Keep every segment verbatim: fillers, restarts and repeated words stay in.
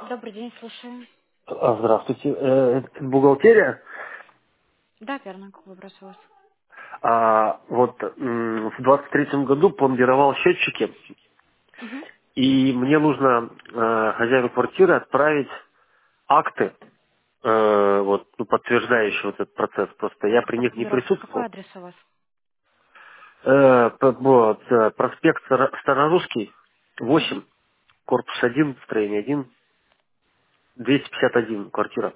Добрый день, слушаю. А, Здравствуйте. Э, Это бухгалтерия. Да, верно, какой вопрос у вас? А, вот м, в двадцать третьем году пломбировал счетчики, Угу. и мне нужно э, хозяину квартиры отправить акты, э, вот, ну, подтверждающие вот этот процесс. Просто я при По них не пломбировке. Какой присутствовал. адрес у вас? Э, п- вот, э, проспект Старо- Старорусский, Угу. восемь, корпус один, строение один, двести пятьдесят один, квартира.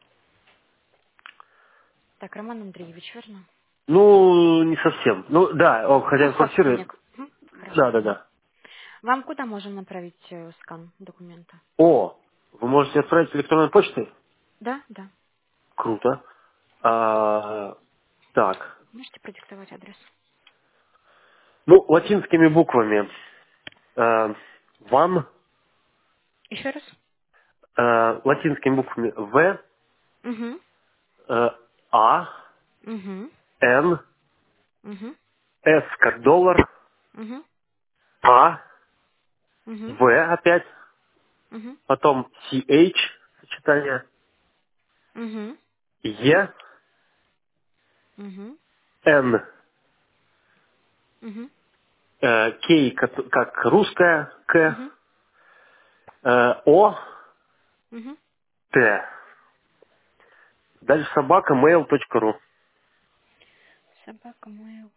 Так, Роман Андреевич, верно? Ну, не совсем. Ну, да, он Ну, хозяин квартиры. собственник. Мгм. Хорошо, Да, да, понял. да. Вам куда можем направить э, скан документа? О, вы можете отправить электронной почтой? Да, да. Круто. А, так. Можете продиктовать адрес? Ну, латинскими буквами. Э, Ван, Еще раз? э, латинскими буквами В, Угу. э, А, Угу. Н, Угу. С как доллар, Угу. А, Угу. В опять, Угу. потом C H, сочетание, Угу. Е, Угу. Н, Угу. э, К как, как русская, К, Угу. э, О, Угу. Т. Дальше собака mail точка ру. Собака mail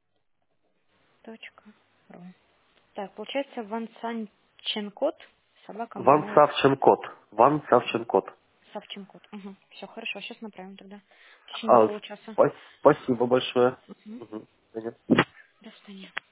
точка ру. Так, получается Вансанченкот, собака Ван mail. Савченкот. Ван Савченкот. Савченкот. Угу. Все, хорошо, сейчас направим тогда. В течение А, получаса. спа- спасибо большое. Угу. Мгм. Понятно. До свидания.